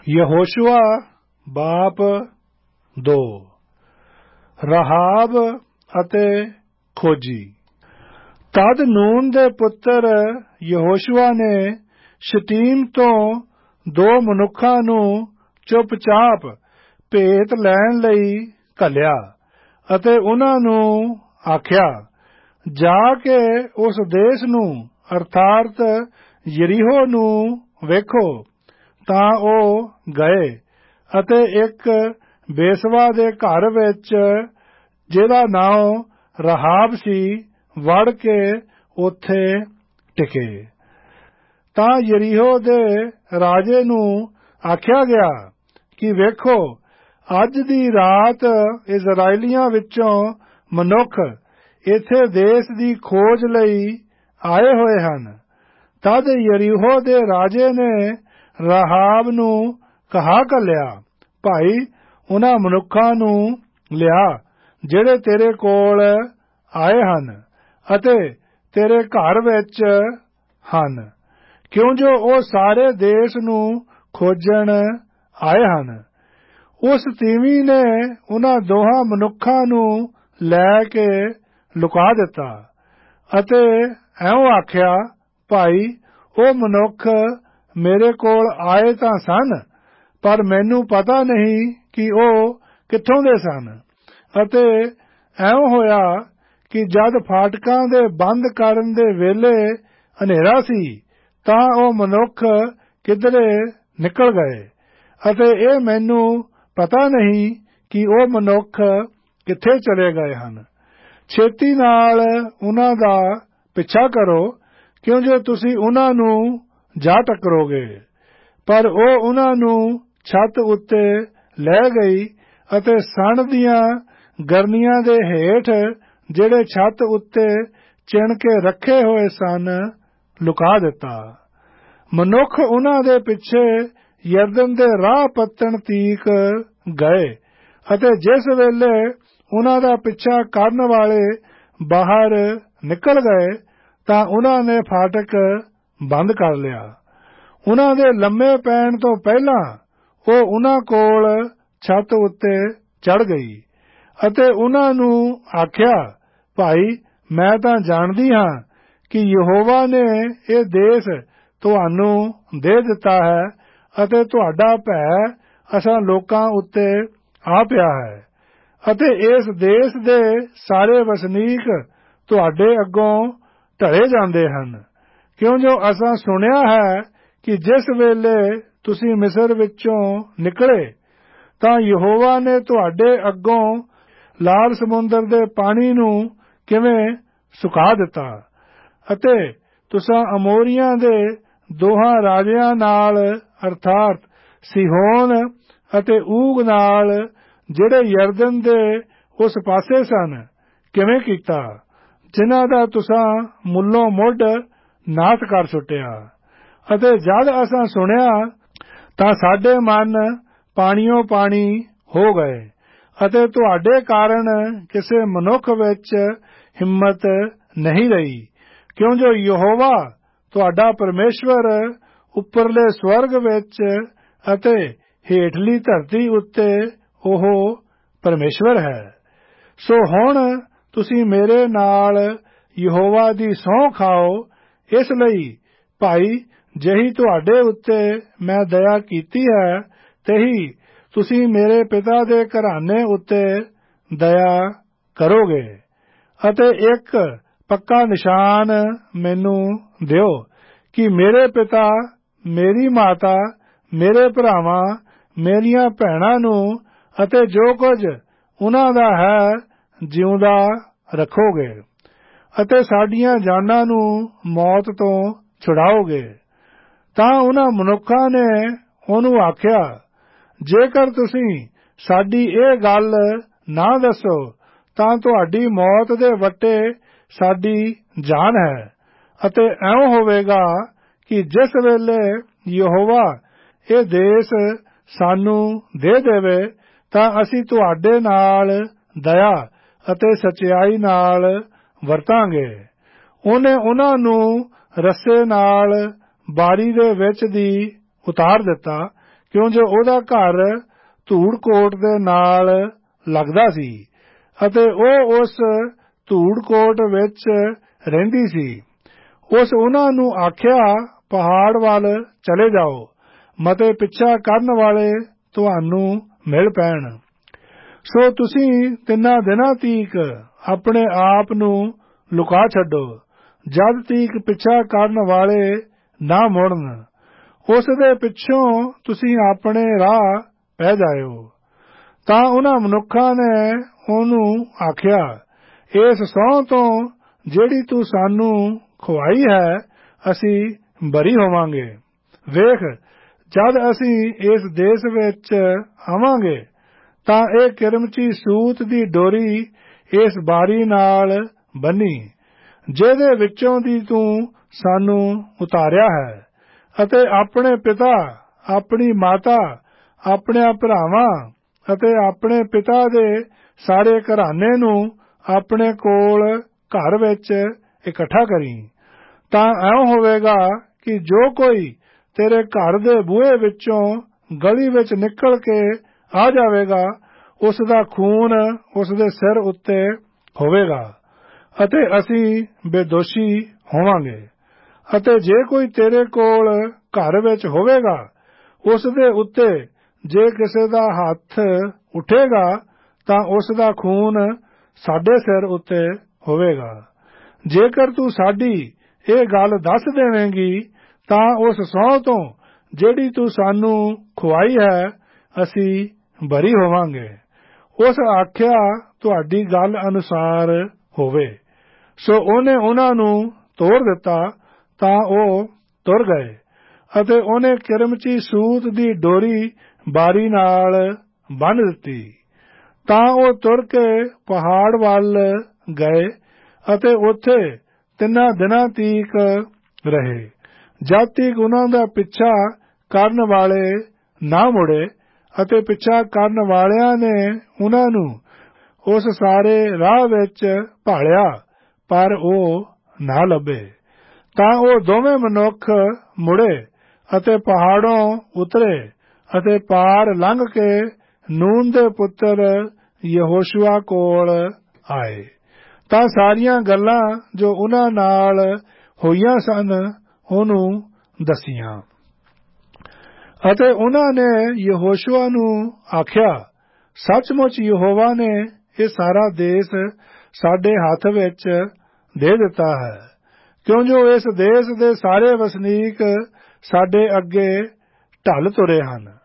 ਯਹੋਸ਼ੂਆ ਬਾਪ 2 ਰਹਾਬ ਅਤੇ ਖੋਜੀ। ਤਦ ਨੂਨ ਦੇ ਪੁੱਤਰ ਯਹੋਸ਼ੂਆ ਨੇ ਸ਼ਤੀਮ ਤੋਂ 2 ਮਨੁੱਖਾਂ ਨੂੰ ਚੁੱਪਚਾਪ ਭੇਤ ਲੈਣ ਲਈ ਘੱਲਿਆ ਅਤੇ ਉਹਨਾਂ ਨੂੰ ਆਖਿਆ, ਜਾ ਕੇ ਉਸ ਦੇਸ਼ ਨੂੰ ਅਰਥਾਤ ਯਰੀਹੋ ਨੂੰ ਵੇਖੋ। ਤਾਂ ਉਹ ਗਏ ਅਤੇ ਇੱਕ ਬੇਸਵਾ ਦੇ ਘਰ ਵਿੱਚ, ਜਿਹਦਾ ਨਾਮ ਰਹਾਬ ਸੀ, ਵੜ ਕੇ ਉੱਥੇ ਟਿਕੇ। ਤਾਂ ਯਰੀਹੋ ਦੇ ਰਾਜੇ ਨੂੰ ਆਖਿਆ ਗਿਆ ਕਿ ਵੇਖੋ, ਅੱਜ ਦੀ ਰਾਤ ਇਜ਼ਰਾਈਲੀਆਂ ਵਿੱਚੋਂ ਮਨੁੱਖ ਇੱਥੇ ਦੇਸ਼ ਦੀ ਖੋਜ ਲਈ ਆਏ ਹੋਏ ਹਨ। ਤਦ ਯਰੀਹੋ ਦੇ ਰਾਜੇ ਨੇ ਰਹਾਬ ਨੂੰ ਕਹਾ ਘੱਲਿਆ, ਭਾਈ, ਉਹਨਾਂ ਮਨੁੱਖਾਂ ਨੂੰ ਲਿਆ ਜਿਹੜੇ ਤੇਰੇ ਕੋਲ ਆਏ ਹਨ ਅਤੇ ਤੇਰੇ ਘਰ ਵਿੱਚ ਹਨ, ਕਿਉਂ ਜੋ ਉਹ ਸਾਰੇ ਦੇਸ਼ ਨੂੰ ਖੋਜਣ ਆਏ ਹਨ। ਉਸ ਤੀਵੀਂ ਨੇ ਉਹਨਾਂ ਦੋਹਾਂ ਮਨੁੱਖਾਂ ਨੂੰ ਲੈ ਕੇ ਲੁਕਾ ਦਿੱਤਾ ਅਤੇ ਐਉਂ ਆਖਿਆ, ਭਾਈ, ਉਹ ਮਨੁੱਖ ਮੇਰੇ ਕੋਲ ਆਏ ਤਾਂ ਸਨ, ਪਰ ਮੈਨੂੰ ਪਤਾ ਨਹੀਂ ਕਿ ਉਹ ਕਿੱਥੋਂ ਦੇ ਸਨ। ਅਤੇ ਐਉਂ ਹੋਇਆ ਕਿ ਜਦ ਫਾਟਕਾਂ ਦੇ ਬੰਦ ਕਰਨ ਦੇ ਵੇਲੇ ਹਨੇਰਾ ਸੀ, ਤਾਂ ਉਹ ਮਨੁੱਖ ਕਿਧਰੇ ਨਿਕਲ ਗਏ ਅਤੇ ਇਹ ਮੈਨੂੰ ਪਤਾ ਨਹੀਂ ਕਿ ਉਹ ਮਨੁੱਖ ਕਿੱਥੇ ਚਲੇ ਗਏ ਹਨ। ਛੇਤੀ ਨਾਲ ਉਹਨਾਂ ਦਾ ਪਿੱਛਾ ਕਰੋ, ਕਿਉਂ ਜੋ ਤੁਸੀਂ ਉਹਨਾਂ ਨੂੰ ਜਾ ਟੱਕਰੋਗੇ। ਪਰ ਉਹ ਉਹਨਾਂ ਨੂੰ ਛੱਤ ਉੱਤੇ ਲੈ ਗਈ ਅਤੇ ਸਣ ਦੀਆਂ ਗਰਨੀਆਂ ਦੇ ਹੇਠ, ਜਿਹੜੇ ਛੱਤ ਉੱਤੇ ਚਿਣ ਕੇ ਰੱਖੇ ਹੋਏ ਸਨ, ਲੁਕਾ ਦਿੱਤਾ। ਮਨੁੱਖ ਉਹਨਾਂ ਦੇ ਪਿੱਛੇ ਯਰਦਨ ਦੇ ਰਾਹ ਪੱਤਣ ਤੀਕ ਗਏ ਅਤੇ ਜਿਸ ਵੇਲੇ ਉਹਨਾਂ ਦਾ ਪਿੱਛਾ ਕਰਨ ਵਾਲੇ ਬਾਹਰ ਨਿਕਲ ਗਏ, ਤਾਂ ਉਹਨਾਂ ਨੇ ਫਾਟਕ ਬੰਦ ਕਰ ਲਿਆ। ਉਹਨਾਂ ਦੇ ਲੰਮੇ ਪੈਣ ਤੋਂ ਪਹਿਲਾਂ ਉਹ ਉਹਨਾਂ ਕੋਲ ਛੱਤ ਉੱਤੇ ਚੜ੍ਹ ਗਈ ਅਤੇ ਉਹਨਾਂ ਨੂੰ ਆਖਿਆ, ਭਾਈ, ਮੈਂ ਤਾਂ ਜਾਣਦੀ ਹਾਂ ਕਿ ਯਹੋਵਾ ਨੇ ਇਹ ਦੇਸ਼ ਤੁਹਾਨੂੰ ਦੇ ਦਿੱਤਾ ਹੈ ਅਤੇ ਤੁਹਾਡਾ ਭੈ ਅਸਾਂ ਲੋਕਾਂ ਉੱਤੇ ਆ ਪਿਆ ਹੈ ਅਤੇ ਇਸ ਦੇਸ਼ ਦੇ ਸਾਰੇ ਵਸਨੀਕ ਤੁਹਾਡੇ ਅੱਗੋਂ ਢਲੇ ਜਾਂਦੇ ਹਨ, ਕਿਉਂ ਜੋ ਅਸਾਂ ਸੁਣਿਆ ਹੈ ਕਿ ਜਿਸ ਵੇਲੇ ਤੁਸੀਂ ਮਿਸਰ ਵਿੱਚੋਂ ਨਿਕਲੇ, ਤਾਂ ਯਹੋਵਾ ਨੇ ਤੁਹਾਡੇ ਅੱਗੋਂ ਲਾਲ ਸਮੁੰਦਰ ਦੇ ਪਾਣੀ ਨੂੰ ਕਿਵੇਂ ਸੁਕਾ ਦਿੱਤਾ ਅਤੇ ਤੁਸਾਂ ਅਮੋਰੀਆਂ ਦੇ ਦੋਹਾਂ ਰਾਜਿਆਂ ਨਾਲ ਅਰਥਾਤ ਸਿਹੋਨ ਅਤੇ ਊਗ ਨਾਲ, ਜਿਹੜੇ ਯਰਦਨ ਦੇ ਉਸ ਪਾਸੇ ਸਨ, ਕਿਵੇਂ ਕੀਤਾ, ਜਿਨ੍ਹਾਂ ਦਾ ਤੁਸਾਂ ਮੁੱਲੋਂ ਮੁੱਢ ਨਾਸ਼ ਕਰ ਸੁੱਟਿਆ। ਅਤੇ ਜਦ ਅਸਾਂ ਸੁਣਿਆ ਤਾਂ ਸਾਡੇ ਮਨ ਪਾਣੀਓ ਪਾਣੀ ਹੋ ਗਏ ਅਤੇ ਤੁਹਾਡੇ ਕਾਰਨ ਕਿਸੇ ਮਨੁੱਖ ਵਿੱਚ ਹਿੰਮਤ ਨਹੀਂ ਰਹੀ, ਕਿਉਂ ਜੋ ਯਹੋਵਾ ਤੁਹਾਡਾ ਪਰਮੇਸ਼ਵਰ ਉੱਪਰਲੇ ਸਵਰਗ ਵਿੱਚ ਅਤੇ ਹੇਠਲੀ ਧਰਤੀ ਉੱਤੇ ਉਹ ਪਰਮੇਸ਼ਵਰ ਹੈ। ਸੋ ਹੁਣ ਤੁਸੀਂ ਮੇਰੇ ਨਾਲ ਯਹੋਵਾ ਦੀ ਸਹੁੰ ਖਾਓ। ਇਸ ਲਈ, ਭਾਈ, ਜਿਹੀ ਤੁਹਾਡੇ ਉੱਤੇ ਮੈਂ ਦਇਆ ਕੀਤੀ ਹੈ, ਤੇਹੀ ਤੁਸੀਂ ਮੇਰੇ ਪਿਤਾ ਦੇ ਘਰਾਨੇ ਉੱਤੇ ਦਇਆ ਕਰੋਗੇ। ਅਤੇ ਇੱਕ ਪੱਕਾ ਨਿਸ਼ਾਨ ਮੈਨੂੰ ਦਿਓ ਕਿ ਮੇਰੇ ਪਿਤਾ, ਮੇਰੀ ਮਾਤਾ, ਮੇਰੇ ਭਰਾਵਾਂ, ਮੇਰੀਆਂ ਭੈਣਾਂ ਨੂੰ ਅਤੇ ਜੋ ਕੁਝ ਉਹਨਾਂ ਦਾ ਹੈ, ਜਿਉਂਦਾ ਰੱਖੋਗੇ ਅਤੇ ਸਾਡੀਆਂ ਜਾਨਾਂ ਨੂੰ ਮੌਤ ਤੋਂ ਛੁਡਾਓਗੇ। ਤਾਂ ਉਹਨਾਂ ਮਨੁੱਖਾਂ ਨੇ ਉਹਨੂੰ ਆਖਿਆ, ਜੇਕਰ ਤੁਸੀਂ ਸਾਡੀ ਇਹ ਗੱਲ ਨਾ ਦੱਸੋ, ਤਾਂ ਤੁਹਾਡੀ ਮੌਤ ਦੇ ਵੱਟੇ ਸਾਡੀ ਜਾਨ ਹੈ। ਅਤੇ ਐਉਂ ਹੋਵੇਗਾ ਕਿ ਜਿਸ ਵੇਲੇ ਯਹੋਵਾ ਇਹ ਦੇਸ਼ ਸਾਨੂੰ ਦੇ ਦੇਵੇ, ਤਾਂ ਅਸੀਂ ਤੁਹਾਡੇ ਨਾਲ ਦਇਆ ਅਤੇ ਸਚਾਈ ਨਾਲ ਵਰਤਾਂਗੇ। ਉਹਨੇ ਉਹਨਾਂ ਨੂੰ ਰੱਸੇ ਨਾਲ ਬਾਰੀ ਦੇ ਵਿੱਚ ਦੀ ਉਤਾਰ ਦਿੱਤਾ, ਕਿਉਂ ਜੋ ਉਹਦਾ ਘਰ ਧੂੜ ਕੋਟ ਦੇ ਨਾਲ ਲੱਗਦਾ ਸੀ ਅਤੇ ਉਹ ਉਸ ਧੂੜ ਕੋਟ ਵਿੱਚ ਰਹਿੰਦੀ ਸੀ। ਉਸ ਉਹਨਾਂ ਨੂੰ ਆਖਿਆ, ਪਹਾੜ ਵੱਲ ਚਲੇ ਜਾਓ, ਮਤੇ ਪਿੱਛਾ ਕਰਨ ਵਾਲੇ ਤੁਹਾਨੂੰ ਮਿਲ ਪੈਣ। ਸੋ ਤੁਸੀਂ 3 ਦਿਨਾਂ ਤੀਕ ਆਪਣੇ ਆਪ ਨੂੰ ਲੁਕਾ ਛੱਡੋ, ਜਦ ਤੀਕ ਪਿੱਛਾ ਕਰਨ ਵਾਲੇ ਨਾ ਮੁੜਨ। ਉਸ ਦੇ ਪਿੱਛੋਂ ਤੁਸੀਂ ਆਪਣੇ ਰਾਹ ਪੈ ਜਾਇਓ। ਤਾਂ ਉਹਨਾਂ ਮਨੁੱਖਾਂ ਨੇ ਉਹਨੂੰ ਆਖਿਆ, ਇਸ ਸਹੁੰ ਤੋਂ ਜਿਹੜੀ ਤੂੰ ਸਾਨੂੰ ਖੁਆਈ ਹੈ, ਅਸੀਂ ਬਰੀ ਹੋਵਾਂਗੇ। ਵੇਖ, ਜਦ ਅਸੀਂ ਇਸ ਦੇਸ਼ ਵਿੱਚ ਆਵਾਂਗੇ ਤਾਂ ਇਹ ਕਿਰਮਚੀ ਸੂਤ ਦੀ ਡੋਰੀ ਇਸ ਬਾਰੀ ਨਾਲ ਬੰਨੀ, ਜਿਹਦੇ ਵਿੱਚੋਂ ਦੀ ਤੂੰ ਸਾਨੂੰ ਉਤਾਰਿਆ ਹੈ, ਅਤੇ ਆਪਣੇ ਪਿਤਾ, ਆਪਣੀ ਮਾਤਾ, ਆਪਣੇ ਭਰਾਵਾਂ ਅਤੇ ਆਪਣੇ ਪਿਤਾ ਦੇ ਸਾਰੇ ਘਰਾਨੇ ਨੂੰ ਆਪਣੇ ਕੋਲ ਘਰ ਵਿੱਚ ਇਕੱਠਾ ਕਰੀ। ਤਾਂ ਇਉਂ ਹੋਵੇਗਾ ਕਿ ਜੋ ਕੋਈ ਤੇਰੇ ਘਰ ਦੇ ਬੂਹੇ ਵਿੱਚੋਂ ਗਲੀ ਵਿੱਚ ਨਿਕਲ ਕੇ ਆ ਜਾਵੇਗਾ, ਉਸ ਦਾ ਖੂਨ ਉਸ ਦੇ ਸਿਰ ਉੱਤੇ ਹੋਵੇਗਾ ਅਤੇ ਅਸੀਂ ਬੇਦੋਸ਼ੀ ਹੋਵਾਂਗੇ। ਅਤੇ ਜੇ ਕੋਈ ਤੇਰੇ ਕੋਲ ਘਰ ਵਿੱਚ ਹੋਵੇਗਾ, ਉਸ ਦੇ ਉੱਤੇ ਜੇ ਕਿਸੇ ਦਾ ਹੱਥ ਉੱਠੇਗਾ ਤਾਂ ਉਸ ਦਾ ਖੂਨ ਸਾਡੇ ਸਿਰ ਉੱਤੇ ਹੋਵੇਗਾ। ਜੇਕਰ ਤੂੰ ਸਾਡੀ ਇਹ ਗੱਲ ਦੱਸ ਦੇਵੇਂਗੀ ਤਾਂ ਉਸ ਸਹੁੰ ਤੋਂ ਜਿਹੜੀ ਤੂੰ ਸਾਨੂੰ ਖੁਆਈ ਹੈ, ਅਸੀਂ ਬਰੀ ਹੋਵਾਂਗੇ। ਉਸ ਆਖਿਆ, ਤੁਹਾਡੀ ਗੱਲ ਅਨੁਸਾਰ ਹੋਵੇ। ਸੋ ਉਹਨੇ ਉਹਨਾਂ ਨੂੰ ਤੋਰ ਦਿੱਤਾ ਤਾਂ ਉਹ ਤੁਰ ਗਏ ਅਤੇ ਉਹਨੇ ਕਿਰਮਚੀ ਸੂਤ ਦੀ ਡੋਰੀ ਬਾਰੀ ਨਾਲ ਬੰਨ੍ਹ ਦਿੱਤੀ। ਤਾਂ ਉਹ ਤੁਰ ਕੇ ਪਹਾੜ ਵੱਲ ਗਏ ਅਤੇ ਉੱਥੇ 3 ਦਿਨਾਂ ਤੀਕ ਰਹੇ, ਜਦ ਤੀਕ ਉਹਨਾਂ ਦਾ ਪਿੱਛਾ ਕਰਨ ਵਾਲੇ ਨਾ ਮੁੜੇ। ਅਤੇ ਪਿੱਛਾ ਕਰਨ ਵਾਲਿਆਂ ਨੇ ਉਹਨਾਂ ਨੂੰ ਉਸ ਸਾਰੇ ਰਾਹ ਵਿੱਚ ਭਾਲਿਆ, ਪਰ ਉਹ ਨਾ ਲੱਭੇ। ਤਾਂ ਉਹ ਦੋਵੇਂ ਮਨੁੱਖ ਮੁੜੇ ਅਤੇ ਪਹਾੜੋਂ ਉਤਰੇ ਅਤੇ ਪਾਰ ਲੰਘ ਕੇ ਨੂਨ ਦੇ ਪੁੱਤਰ ਯਹੋਸ਼ੂਆ ਕੋਲ ਆਏ। ਤਾਂ ਸਾਰੀਆਂ ਗੱਲਾਂ ਜੋ ਉਹਨਾਂ ਨਾਲ ਹੋਈਆਂ ਸਨ ਉਹਨੂੰ ਦੱਸੀਆਂ। ਅਤੇ ਉਹਨਾਂ ਨੇ ਯਹੋਸ਼ੂਆ ਨੂੰ ਆਖਿਆ, ਸੱਚਮੁੱਚ ਯਹੋਵਾ ਨੇ ਇਹ ਸਾਰਾ ਦੇਸ਼ ਸਾਡੇ ਹੱਥ ਵਿੱਚ ਦੇ ਦਿੱਤਾ ਹੈ, ਕਿਉਂ ਜੋ ਇਸ ਦੇਸ਼ ਦੇ ਸਾਰੇ ਵਸਨੀਕ ਸਾਡੇ ਅੱਗੇ ਢਲ ਤੁਰੇ ਹਨ।